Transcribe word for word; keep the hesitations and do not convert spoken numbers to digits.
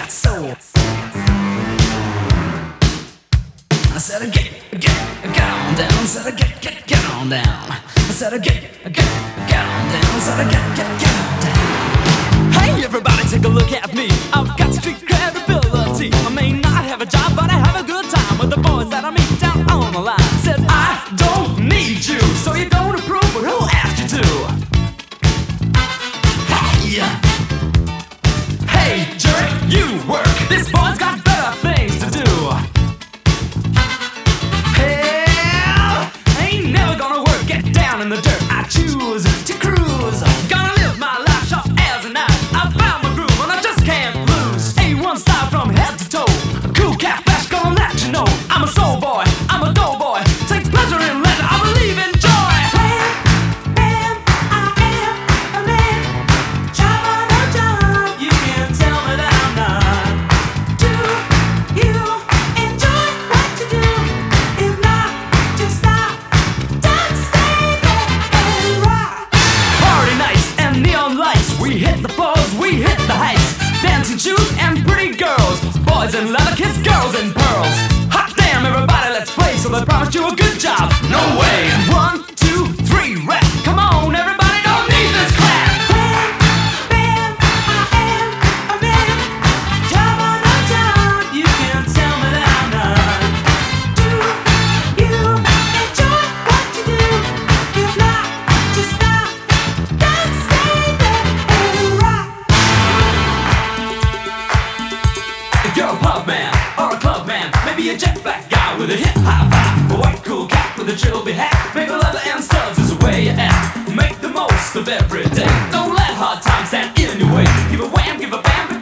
got soul. I said, get, get, get on down. I said, get, get, get on down. I said, get, get, get on down. I said, get, get, get on down. Hey everybody, take a look at me. I've got street credibility. I may not have a job, but I have a good time with the boys that I meet down on the line. Said I don't need you, so you don't approve, but who asked you to? Hey, hey jerk, you work. This boy's got better things to do. Hell, ain't never gonna work. Get down in the dirt. I choose to cruise. Gonna live my life sharp as a knife. I found my groove and I just can't lose. A one style from head to toe. Cool cat flash, gonna let you know I'm a soul boy, I'm a doughboy. Take pleasure in leisure, I believe in joy. We hit the floors, we hit the heights. Dancing shoes and pretty girls. Boys in leather, kiss girls in pearls. Hot damn, everybody, let's play. So they promised you a good job. No way. One, two, three, rap. Come on, everybody, don't need this clap. Bam, bam, I am a man. Job on the job, you can tell me that I'm not. Do you enjoy what you do? If not, just stop. Don't stay there. If you're a pub man or a club man, maybe a jet black guy with a hip high vibe, a white cool cat with a trilby hat, maybe leather and studs is the way you act. Make the most of every day. Don't let hard times stand in your way. Give a wham, give a bam.